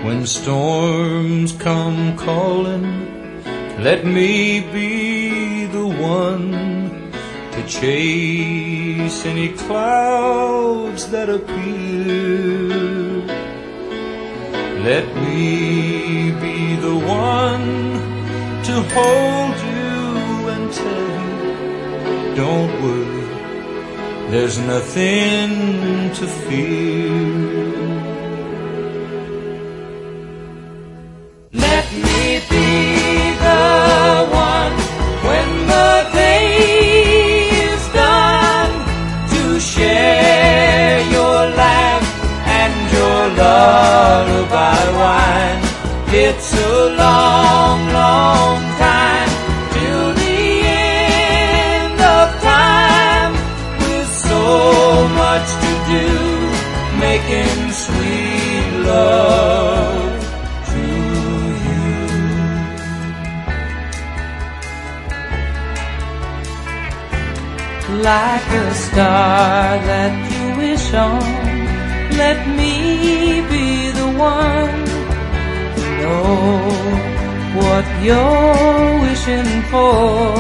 When storms come calling, let me be the one to chase any clouds that appear. Let me be the one to hold you and tell you, don't worry, there's nothing to fear. Let me be the one when the day is done to share your laugh and your lullaby wine. It's a long, long time till the end of time, with so much to do, making sweet love. Like a star that you wish on, let me be the one to know what you're wishing for.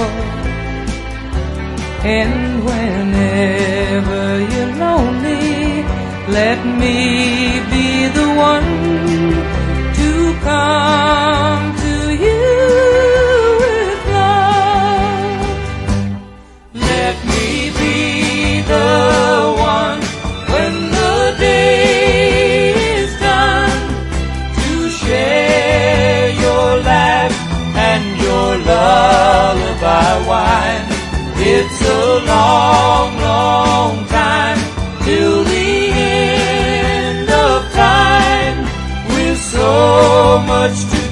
And whenever you're lonely, let me be the one to come to you with love. Let me be the one when the day is done to share your laugh and your lullaby wine. It's a long, long time till the end of time, with so much to